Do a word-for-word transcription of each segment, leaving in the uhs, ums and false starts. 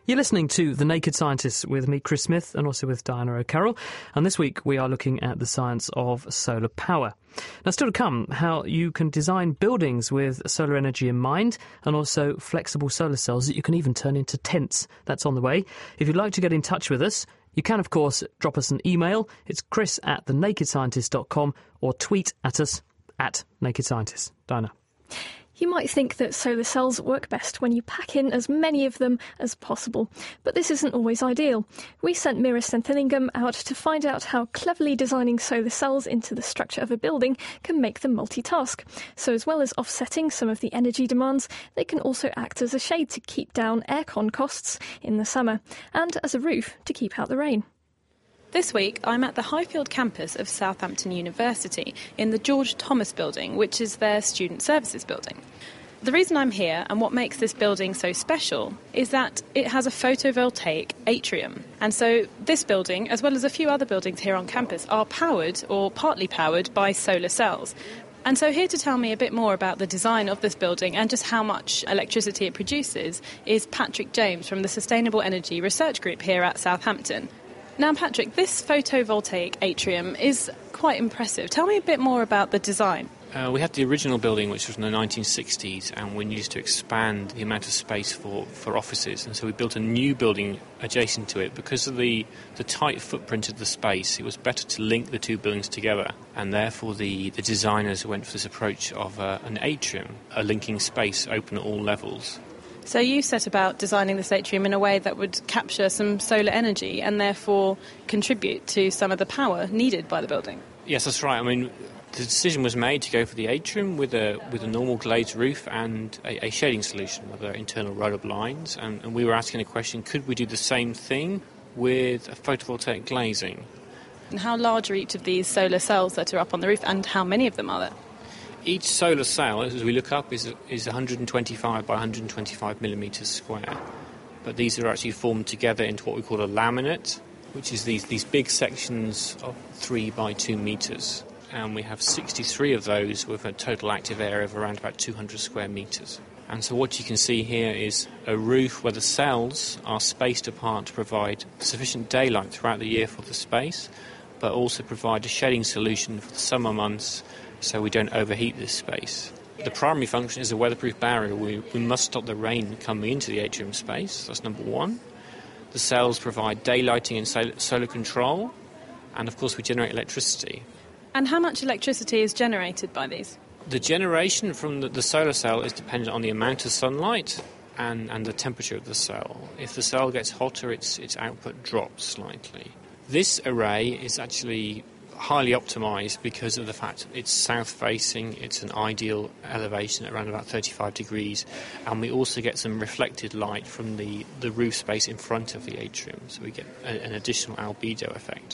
You're listening to The Naked Scientists with me, Chris Smith, and also with Diana O'Carroll. And this week we are looking at the science of solar power. Now, still to come, how you can design buildings with solar energy in mind, and also flexible solar cells that you can even turn into tents. That's on the way. If you'd like to get in touch with us, you can, of course, drop us an email. It's chris at the naked scientist dot com, or tweet at us at Naked Scientists. Diana. You might think that solar cells work best when you pack in as many of them as possible, but this isn't always ideal. We sent Mira Senthilingam out to find out how cleverly designing solar cells into the structure of a building can make them multitask. So as well as offsetting some of the energy demands, they can also act as a shade to keep down aircon costs in the summer, and as a roof to keep out the rain. This week, I'm at the Highfield campus of Southampton University in the George Thomas building, which is their student services building. The reason I'm here and what makes this building so special is that it has a photovoltaic atrium. And so this building, as well as a few other buildings here on campus, are powered or partly powered by solar cells. And so here to tell me a bit more about the design of this building and just how much electricity it produces is Patrick James from the Sustainable Energy Research Group here at Southampton. Now, Patrick, this photovoltaic atrium is quite impressive. Tell me a bit more about the design. Uh, we had the original building, which was in the nineteen sixties, and we needed to expand the amount of space for, for offices. And so we built a new building adjacent to it. Because of the, the tight footprint of the space, it was better to link the two buildings together. And therefore, the, the designers went for this approach of uh, an atrium, a linking space open at all levels. So you set about designing this atrium in a way that would capture some solar energy and therefore contribute to some of the power needed by the building. Yes, that's right. I mean, the decision was made to go for the atrium with a with a normal glazed roof and a, a shading solution with internal roller blinds. And, and we were asking the question, could we do the same thing with a photovoltaic glazing? And how large are each of these solar cells that are up on the roof, and how many of them are there? Each solar cell, as we look up, is is one hundred twenty-five by one hundred twenty-five millimetres square. But these are actually formed together into what we call a laminate, which is these, these big sections of three by two metres. And we have sixty-three of those with a total active area of around about two hundred square metres. And so what you can see here is a roof where the cells are spaced apart to provide sufficient daylight throughout the year for the space, but also provide a shading solution for the summer months so we don't overheat this space. The primary function is a weatherproof barrier. We, we must stop the rain coming into the atrium space. That's number one. The cells provide daylighting and sol- solar control, and of course we generate electricity. And how much electricity is generated by these? The generation from the, the solar cell is dependent on the amount of sunlight and, and the temperature of the cell. If the cell gets hotter, its, its output drops slightly. This array is actually highly optimised because of the fact it's south-facing, it's an ideal elevation at around about thirty-five degrees, and we also get some reflected light from the, the roof space in front of the atrium, so we get a, an additional albedo effect.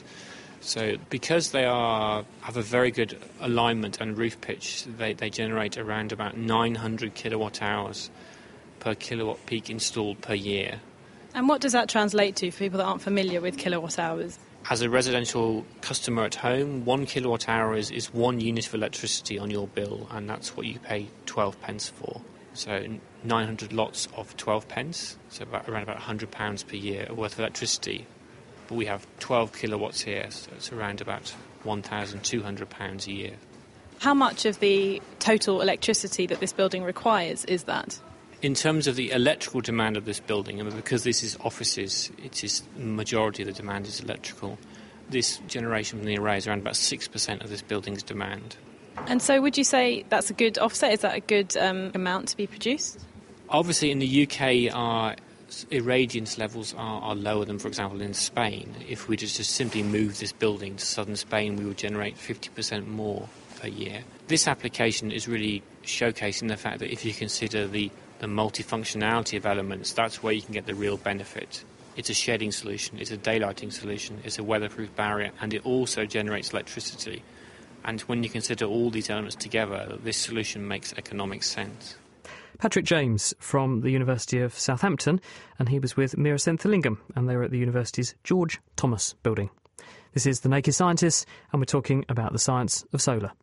So because they are have a very good alignment and roof pitch, they, they generate around about nine hundred kilowatt hours per kilowatt peak installed per year. And what does that translate to for people that aren't familiar with kilowatt hours? As a residential customer at home, one kilowatt hour is, is one unit of electricity on your bill, and that's what you pay twelve pence for. So nine hundred lots of twelve pence, so about, around about one hundred pounds per year worth of electricity. But we have twelve kilowatts here, so it's around about one thousand two hundred pounds a year. How much of the total electricity that this building requires is that? In terms of the electrical demand of this building, and because this is offices, it is the majority of the demand is electrical. This generation from the array is around about six percent of this building's demand. And so would you say that's a good offset? Is that a good um, amount to be produced? Obviously, in the U K, our irradiance levels are, are lower than, for example, in Spain. If we just, just simply move this building to southern Spain, we would generate fifty percent more per year. This application is really showcasing the fact that if you consider the the multifunctionality of elements, that's where you can get the real benefit. It's a shading solution, it's a daylighting solution, it's a weatherproof barrier, and it also generates electricity. And when you consider all these elements together, this solution makes economic sense. Patrick James from the University of Southampton, and he was with Mira Senthilingam, and they were at the university's George Thomas building. This is The Naked Scientists, and we're talking about the science of solar.